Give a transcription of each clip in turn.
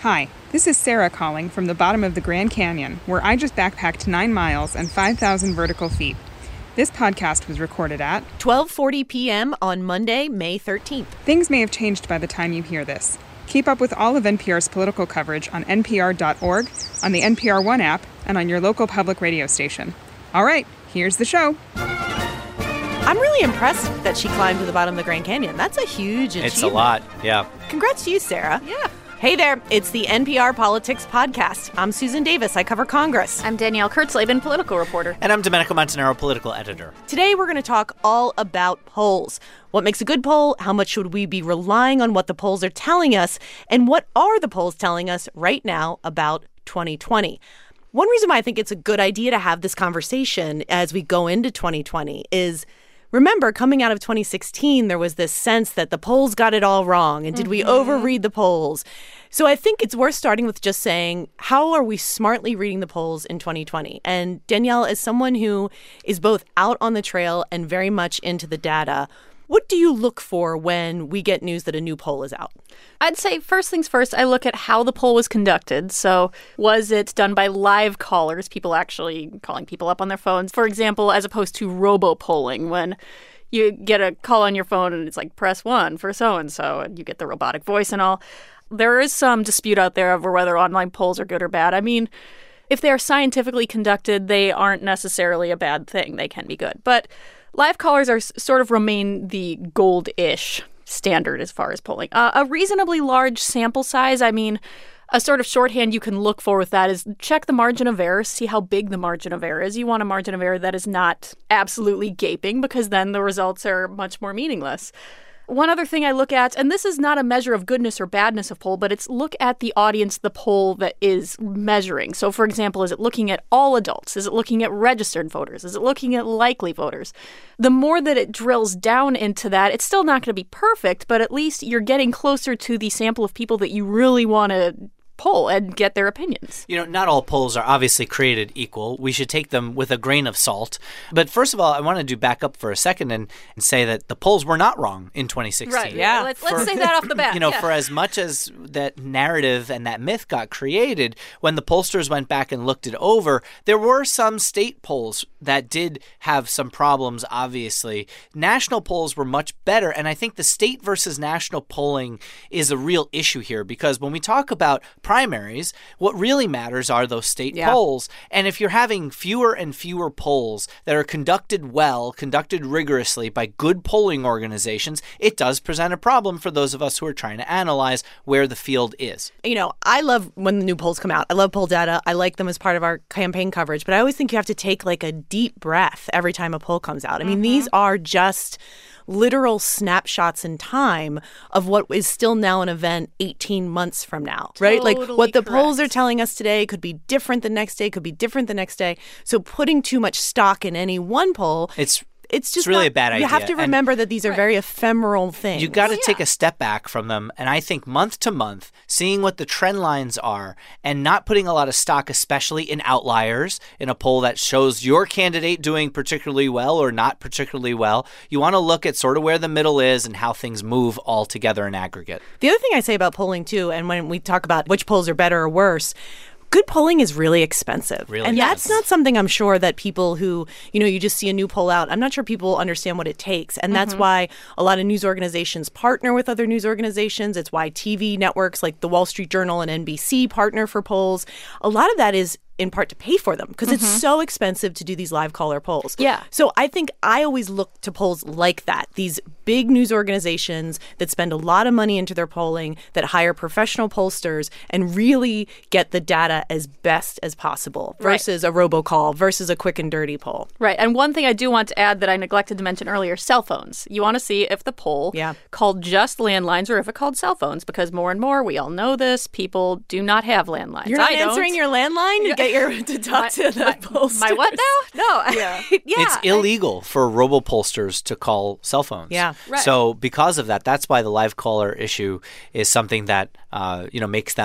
Hi, this is Sarah calling from the bottom of the Grand Canyon, where I just backpacked 9 miles and 5,000 vertical feet. This podcast was recorded at 12:40 p.m. on Monday, May 13th. Things may have changed by the time you hear this. Keep up with all of NPR's political coverage on npr.org, on the NPR One app, and on your local public radio station. All right, here's the show. I'm really impressed that she climbed to the bottom of the Grand Canyon. That's a huge achievement. It's a lot, yeah. Congrats to you, Sarah. Yeah. Hey there, it's the NPR Politics Podcast. I'm Susan Davis. I cover Congress. I'm Danielle Kurtzleben, political reporter. And I'm Domenico Montanaro, political editor. Today we're going to talk all about polls. What makes a good poll? How much should we be relying on what the polls are telling us? And what are the polls telling us right now about 2020? One reason why I think it's a good idea to have this conversation as we go into 2020 is, remember, coming out of 2016, there was this sense that the polls got it all wrong. And did we overread the polls? So I think it's worth starting with just saying, how are we smartly reading the polls in 2020? And Danielle, as someone who is both out on the trail and very much into the data, what do you look for when we get news that a new poll is out? I'd say first things first, I look at how the poll was conducted. So was it done by live callers, people actually calling people up on their phones, for example, as opposed to robo-polling, when you get a call on your phone and it's like, press 1 for so-and-so, and you get the robotic voice and all. There is some dispute out there over whether online polls are good or bad. I mean, if they are scientifically conducted, they aren't necessarily a bad thing. They can be good. But live callers are sort of remain the gold-ish standard as far as polling. A reasonably large sample size, I mean, a sort of shorthand you can look for with that is check the margin of error, see how big the margin of error is. You want a margin of error that is not absolutely gaping, because then the results are much more meaningless. One other thing I look at, and this is not a measure of goodness or badness of poll, but it's look at the audience the poll that is measuring. So, for example, is it looking at all adults? Is it looking at registered voters? Is it looking at likely voters? The more that it drills down into that, it's still not going to be perfect, but at least you're getting closer to the sample of people that you really want to poll and get their opinions. You know, not all polls are obviously created equal. We should take them with a grain of salt. But first of all, I wanted to back up for a second and say that the polls were not wrong in 2016. Right. Yeah. Let's say that off the bat. You know, for as much as that narrative and that myth got created, when the pollsters went back and looked it over, there were some state polls that did have some problems, obviously. National polls were much better. And I think the state versus national polling is a real issue here, because when we talk about primaries, what really matters are those state polls. And if you're having fewer and fewer polls that are conducted well, conducted rigorously by good polling organizations, it does present a problem for those of us who are trying to analyze where the field is. You know, I love when the new polls come out. I love poll data. I like them as part of our campaign coverage. But I always think you have to take like a deep breath every time a poll comes out. I mean, these are just literal snapshots in time of what is still now an event 18 months from now, right? Totally like what the correct. polls are telling us today could be different the next day, could be different the next day. So putting too much stock in any one poll, it's just really not, a bad idea. You have to remember that these are very ephemeral things. You got to take a step back from them. And I think month to month, seeing what the trend lines are and not putting a lot of stock, especially in outliers, in a poll that shows your candidate doing particularly well or not particularly well. You want to look at sort of where the middle is and how things move all together in aggregate. The other thing I say about polling, too, and when we talk about which polls are better or worse, good polling is really expensive. And that's not something I'm sure that people who, you know, you just see a new poll out, I'm not sure people understand what it takes. And that's why a lot of news organizations partner with other news organizations. It's why TV networks like the Wall Street Journal and NBC partner for polls. A lot of that is in part to pay for them because it's so expensive to do these live caller polls. Yeah. So I think I always look to polls like that. These big news organizations that spend a lot of money into their polling, that hire professional pollsters and really get the data as best as possible versus a robocall, versus a quick and dirty poll. Right. And one thing I do want to add that I neglected to mention earlier, cell phones. You want to see if the poll called just landlines or if it called cell phones, because more and more, we all know this, people do not have landlines. You're not answering your landline? You get to talk to the pollsters. My what now? No. Yeah. It's illegal for robo-pollsters to call cell phones. Yeah. Right. So because of that, that's why the live caller issue is something that, makes them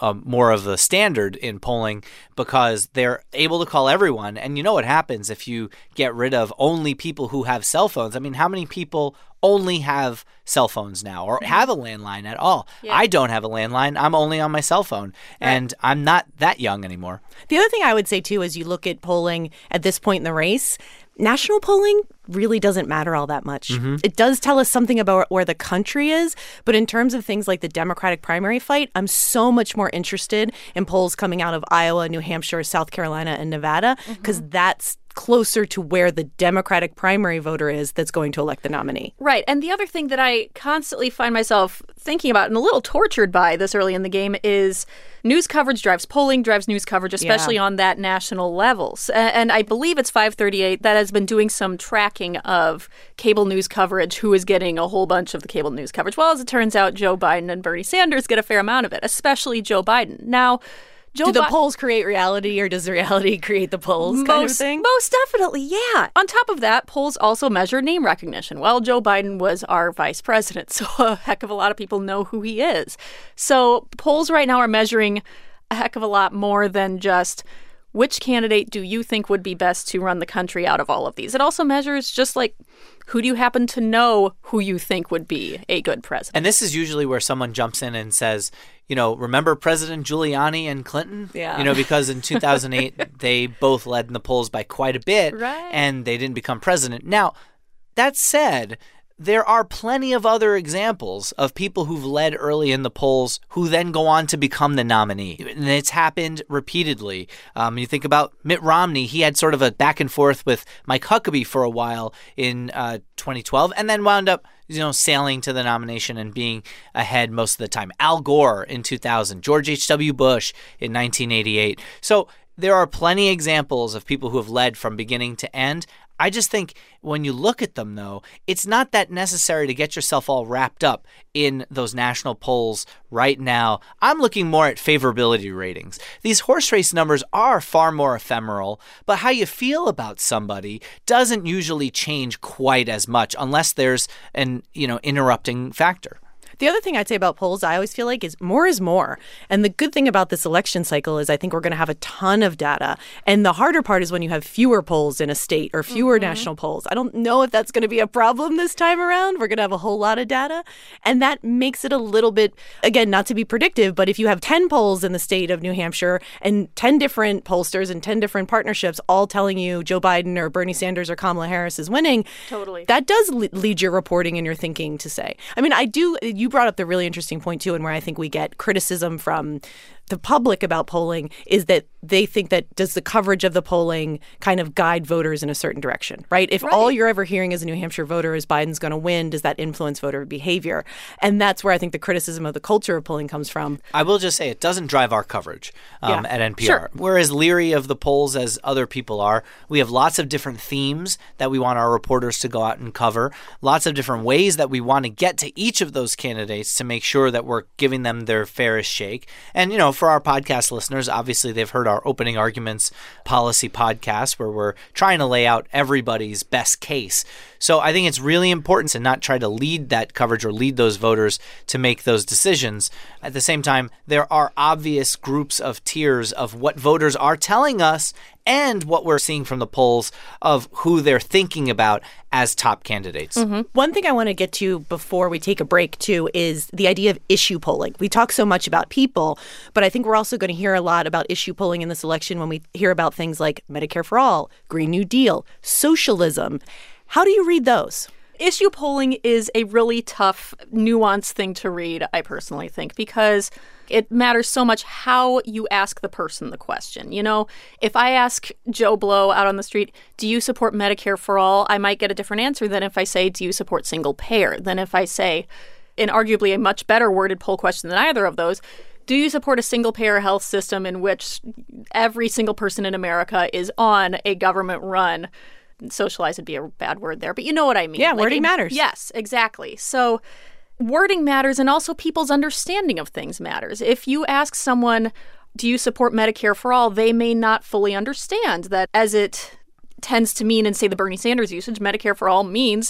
more of the standard in polling because they're able to call everyone. And you know what happens if you get rid of only people who have cell phones? I mean, how many people only have cell phones now or have a landline at all? Yeah. I don't have a landline. I'm only on my cell phone, and I'm not that young anymore. The other thing I would say, too, as you look at polling at this point in the race, national polling really doesn't matter all that much. Mm-hmm. It does tell us something about where the country is, but in terms of things like the Democratic primary fight, I'm so much more interested in polls coming out of Iowa, New Hampshire, South Carolina, and Nevada, because that's closer to where the Democratic primary voter is that's going to elect the nominee. Right. And the other thing that I constantly find myself thinking about and a little tortured by this early in the game is news coverage drives polling, drives news coverage, especially on that national levels. And I believe it's 538 that has been doing some tracking of cable news coverage, who is getting a whole bunch of the cable news coverage. Well, as it turns out, Joe Biden and Bernie Sanders get a fair amount of it, especially Joe Biden. Now, do the polls create reality, or does the reality create the polls kind of thing? Most definitely, yeah. On top of that, polls also measure name recognition. Well, Joe Biden was our vice president, so a heck of a lot of people know who he is. So polls right now are measuring a heck of a lot more than just which candidate do you think would be best to run the country out of all of these. It also measures just like, who do you happen to know who you think would be a good president? And this is usually where someone jumps in and says, remember President Giuliani and Clinton? Yeah. Because in 2008, they both led in the polls by quite a bit, right, and they didn't become president. Now, that said, there are plenty of other examples of people who've led early in the polls who then go on to become the nominee. And it's happened repeatedly. You think about Mitt Romney. He had sort of a back and forth with Mike Huckabee for a while in 2012 and then wound up sailing to the nomination and being ahead most of the time. Al Gore in 2000, George H.W. Bush in 1988. So there are plenty of examples of people who have led from beginning to end. I just think when you look at them, though, it's not that necessary to get yourself all wrapped up in those national polls right now. I'm looking more at favorability ratings. These horse race numbers are far more ephemeral, but how you feel about somebody doesn't usually change quite as much unless there's an, interrupting factor. The other thing I'd say about polls, I always feel like, is more. And the good thing about this election cycle is I think we're going to have a ton of data. And the harder part is when you have fewer polls in a state or fewer national polls. I don't know if that's going to be a problem this time around. We're going to have a whole lot of data. And that makes it a little bit, again, not to be predictive, but if you have 10 polls in the state of New Hampshire and 10 different pollsters and 10 different partnerships all telling you Joe Biden or Bernie Sanders or Kamala Harris is winning, totally, that does lead your reporting and your thinking to say. I mean, you brought up the really interesting point, too, and where I think we get criticism from the public about polling is that they think that does the coverage of the polling kind of guide voters in a certain direction, right? If all you're ever hearing as a New Hampshire voter is Biden's going to win, does that influence voter behavior? And that's where I think the criticism of the culture of polling comes from. I will just say it doesn't drive our coverage at NPR. Sure. We're as leery of the polls as other people are. We have lots of different themes that we want our reporters to go out and cover, lots of different ways that we want to get to each of those candidates to make sure that we're giving them their fairest shake. And, for our podcast listeners, obviously they've heard our Opening Arguments policy podcast where we're trying to lay out everybody's best case. So I think it's really important to not try to lead that coverage or lead those voters to make those decisions. At the same time, there are obvious groups of tiers of what voters are telling us and what we're seeing from the polls of who they're thinking about as top candidates. Mm-hmm. One thing I want to get to before we take a break, too, is the idea of issue polling. We talk so much about people, but I think we're also going to hear a lot about issue polling in this election when we hear about things like Medicare for All, Green New Deal, socialism. How do you read those? Issue polling is a really tough, nuanced thing to read, I personally think, because it matters so much how you ask the person the question. If I ask Joe Blow out on the street, do you support Medicare for All? I might get a different answer than if I say, do you support single payer? Than if I say, in arguably a much better worded poll question than either of those, do you support a single-payer health system in which every single person in America is on a government-run, socialized would be a bad word there, but you know what I mean. Yeah, wording matters. Yes, exactly. So wording matters, and also people's understanding of things matters. If you ask someone, do you support Medicare for All, they may not fully understand that, as it tends to mean in, say, the Bernie Sanders usage, Medicare for All means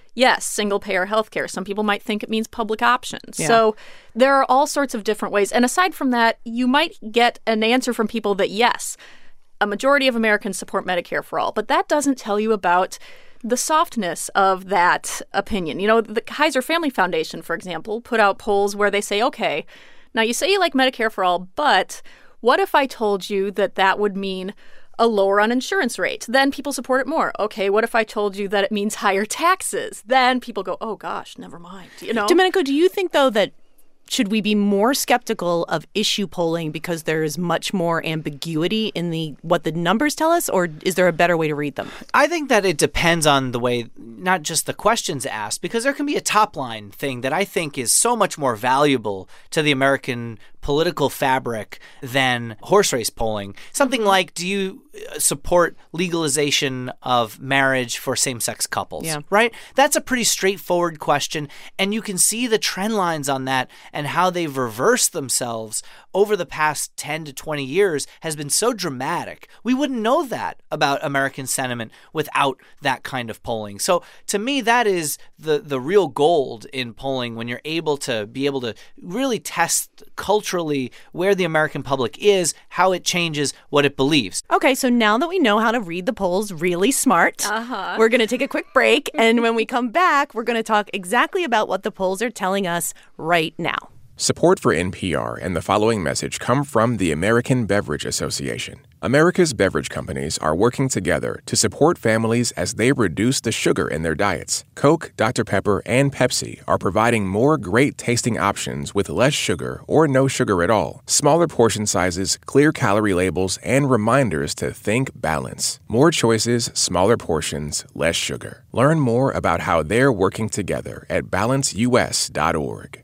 yes, single-payer healthcare. Some people might think it means public options. Yeah. So there are all sorts of different ways. And aside from that, you might get an answer from people that, yes, a majority of Americans support Medicare for all. But that doesn't tell you about the softness of that opinion. You know, the Kaiser Family Foundation, for example, put out polls where they say, okay, now you say you like Medicare for all, but what if I told you that that would mean a lower uninsurance rate? Then people support it more. Okay, what if I told you that it means higher taxes? Then people go, oh gosh, never mind. You know, Domenico, do you think, though, that should we be more skeptical of issue polling because there is much more ambiguity in what the numbers tell us, or is there a better way to read them? I think that it depends on the way, not just the questions asked, because there can be a top line thing that I think is so much more valuable to the American political fabric than horse race polling. Something like, do you support legalization of marriage for same-sex couples? Yeah. Right? That's a pretty straightforward question, and you can see the trend lines on that and how they've reversed themselves over the past 10 to 20 years has been so dramatic. We wouldn't know that about American sentiment without that kind of polling. So to me, that is the real gold in polling, when you're able to really test culturally where the American public is, how it changes, what it believes. Okay, so now that we know how to read the polls really smart, we're going to take a quick break. And when we come back, we're going to talk exactly about what the polls are telling us right now. Support for NPR and the following message come from the American Beverage Association. America's beverage companies are working together to support families as they reduce the sugar in their diets. Coke, Dr. Pepper, and Pepsi are providing more great-tasting options with less sugar or no sugar at all, smaller portion sizes, clear calorie labels, and reminders to think balance. More choices, smaller portions, less sugar. Learn more about how they're working together at balanceus.org.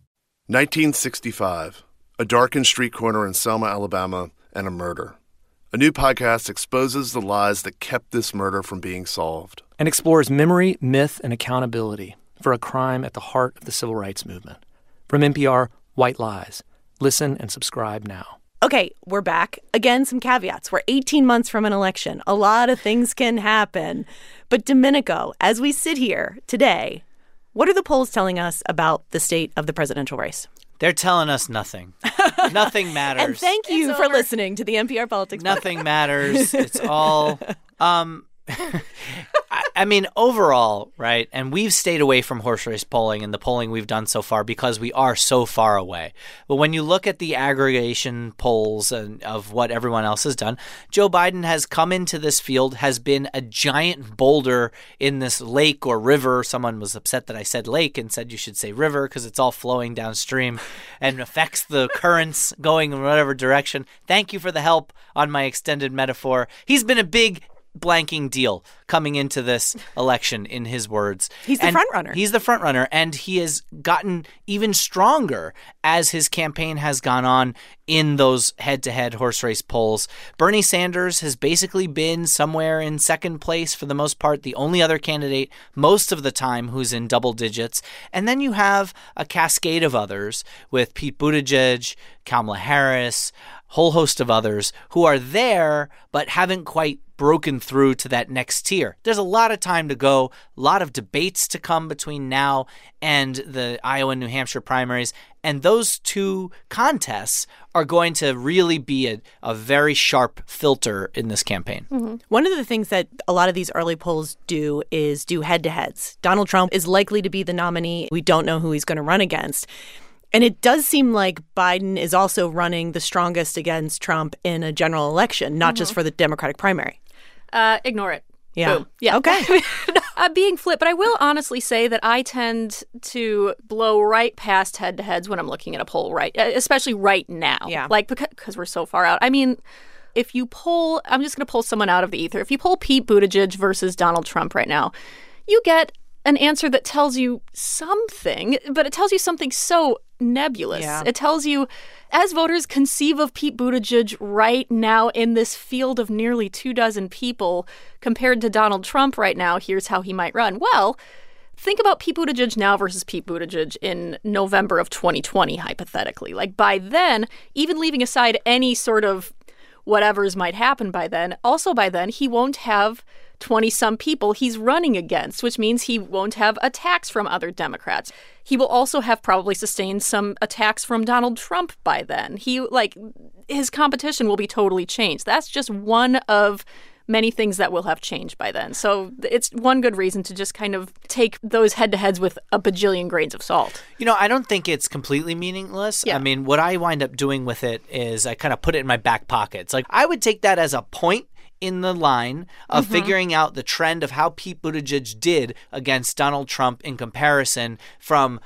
1965, a darkened street corner in Selma, Alabama, and a murder. A new podcast exposes the lies that kept this murder from being solved. And explores memory, myth, and accountability for a crime at the heart of the civil rights movement. From NPR, White Lies. Listen and subscribe now. Okay, we're back. Again, some caveats. We're 18 months from an election. A lot of things can happen. But Domenico, as we sit here today, what are the polls telling us about the state of the presidential race? They're telling us nothing. Nothing matters. And thank you for listening to the NPR Politics Podcast. Nothing matters. It's all... I mean, overall, right, and we've stayed away from horse race polling and the polling we've done so far because we are so far away. But when you look at the aggregation polls of what everyone else has done, Joe Biden has come into this field, has been a giant boulder in this lake or river. Someone was upset that I said lake and said you should say river because it's all flowing downstream and affects the currents going in whatever direction. Thank you for the help on my extended metaphor. He's been a big blanking deal coming into this election, in his words. He's the front runner. He's the front runner, and he has gotten even stronger as his campaign has gone on in those head-to-head horse race polls. Bernie Sanders has basically been somewhere in second place for the most part, the only other candidate most of the time who's in double digits. And then you have a cascade of others with Pete Buttigieg, Kamala Harris, whole host of others who are there but haven't quite broken through to that next tier. There's a lot of time to go, a lot of debates to come between now and the Iowa and New Hampshire primaries, and those two contests are going to really be a very sharp filter in this campaign. Mm-hmm. One of the things that a lot of these early polls do is do head-to-heads. Donald Trump is likely to be the nominee. We don't know who he's going to run against. And it does seem like Biden is also running the strongest against Trump in a general election, not just for the Democratic primary. Ignore it. Yeah. Boom. Yeah. Okay. I'm being flip, but I will honestly say that I tend to blow right past head-to-heads when I'm looking at a poll, right? Especially right now. Yeah. Like, because we're so far out. I mean, if you poll, I'm just going to pull someone out of the ether. If you poll Pete Buttigieg versus Donald Trump right now, you get an answer that tells you something, but it tells you something so nebulous. Yeah. It tells you, as voters conceive of Pete Buttigieg right now in this field of nearly 24 people compared to Donald Trump right now, here's how he might run. Well, think about Pete Buttigieg now versus Pete Buttigieg in November of 2020, hypothetically. Like, by then, even leaving aside any sort of whatevers might happen by then, also by then, he won't have 20-some people he's running against, which means he won't have attacks from other Democrats. He will also have probably sustained some attacks from Donald Trump by then. His competition will be totally changed. That's just one of many things that will have changed by then. So it's one good reason to just kind of take those head-to-heads with a bajillion grains of salt. I don't think it's completely meaningless. Yeah. I mean, what I wind up doing with it is I kind of put it in my back pocket. It's like I would take that as a point in the line of figuring out the trend of how Pete Buttigieg did against Donald Trump in comparison from,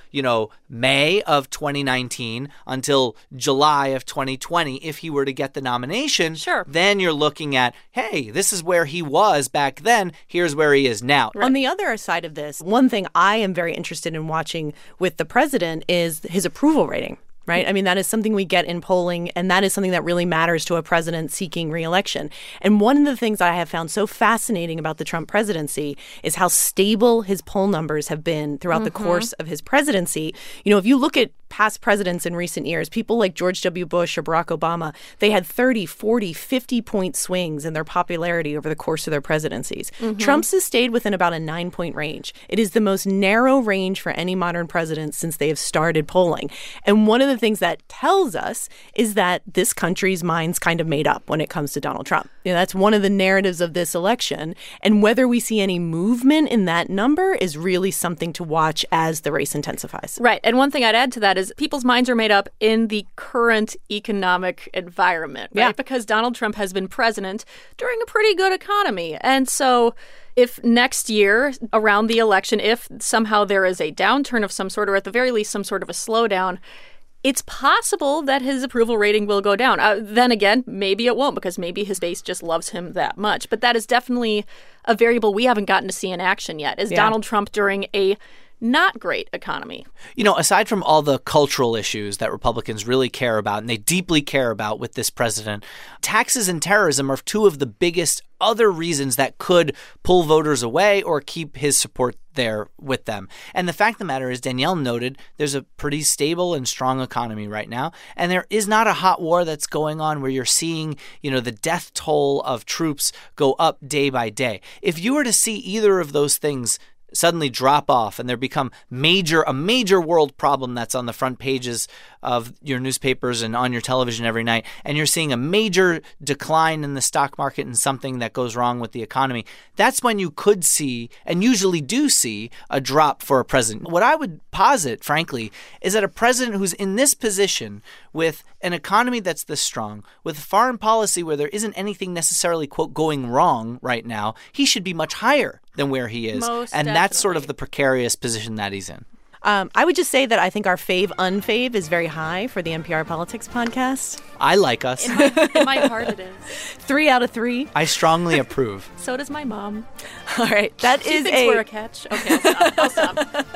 May of 2019 until July of 2020. If he were to get the nomination, sure, then you're looking at, hey, this is where he was back then. Here's where he is now. Right. On the other side of this, one thing I am very interested in watching with the president is his approval rating. Right? I mean, that is something we get in polling, and that is something that really matters to a president seeking re-election. And one of the things I have found so fascinating about the Trump presidency is how stable his poll numbers have been throughout the course of his presidency. If you look at past presidents in recent years, people like George W. Bush or Barack Obama, they had 30, 40, 50-point swings in their popularity over the course of their presidencies. Trump's has stayed within about a 9-point range. It is the most narrow range for any modern president since they have started polling. And one of the things that tells us is that this country's mind's kind of made up when it comes to Donald Trump. That's one of the narratives of this election. And whether we see any movement in that number is really something to watch as the race intensifies. Right. And one thing I'd add to that is people's minds are made up in the current economic environment, right? Yeah. Because Donald Trump has been president during a pretty good economy. And so if next year around the election, if somehow there is a downturn of some sort, or at the very least some sort of a slowdown, it's possible that his approval rating will go down. Then again, maybe it won't, because maybe his base just loves him that much. But that is definitely a variable we haven't gotten to see in action yet. Is Donald Trump during a not great economy? Aside from all the cultural issues that Republicans really care about, and they deeply care about with this president, taxes and terrorism are two of the biggest other reasons that could pull voters away or keep his support there with them. And the fact of the matter is, Danielle noted, there's a pretty stable and strong economy right now. And there is not a hot war that's going on where you're seeing, the death toll of troops go up day by day. If you were to see either of those things suddenly drop off and there become a major world problem that's on the front pages of your newspapers and on your television every night, and you're seeing a major decline in the stock market and something that goes wrong with the economy, that's when you could see, and usually do see, a drop for a president. What I would posit, frankly, is that a president who's in this position with an economy that's this strong, with foreign policy where there isn't anything necessarily, quote, going wrong right now, he should be much higher than where he is. That's sort of the precarious position that he's in. I would just say that I think our fave-unfave is very high for the NPR Politics podcast. I like us. In my heart it is. 3 out of 3. I strongly approve. So does my mom. All right. She thinks we're a catch. Okay, I'll stop.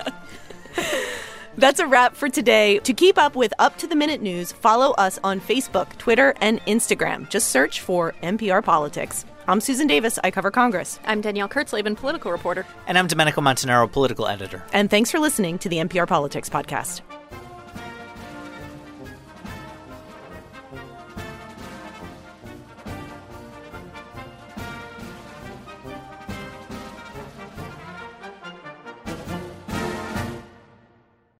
That's a wrap for today. To keep up with up-to-the-minute news, follow us on Facebook, Twitter, and Instagram. Just search for NPR Politics. I'm Susan Davis. I cover Congress. I'm Danielle Kurtzleben, political reporter. And I'm Domenico Montanaro, political editor. And thanks for listening to the NPR Politics podcast.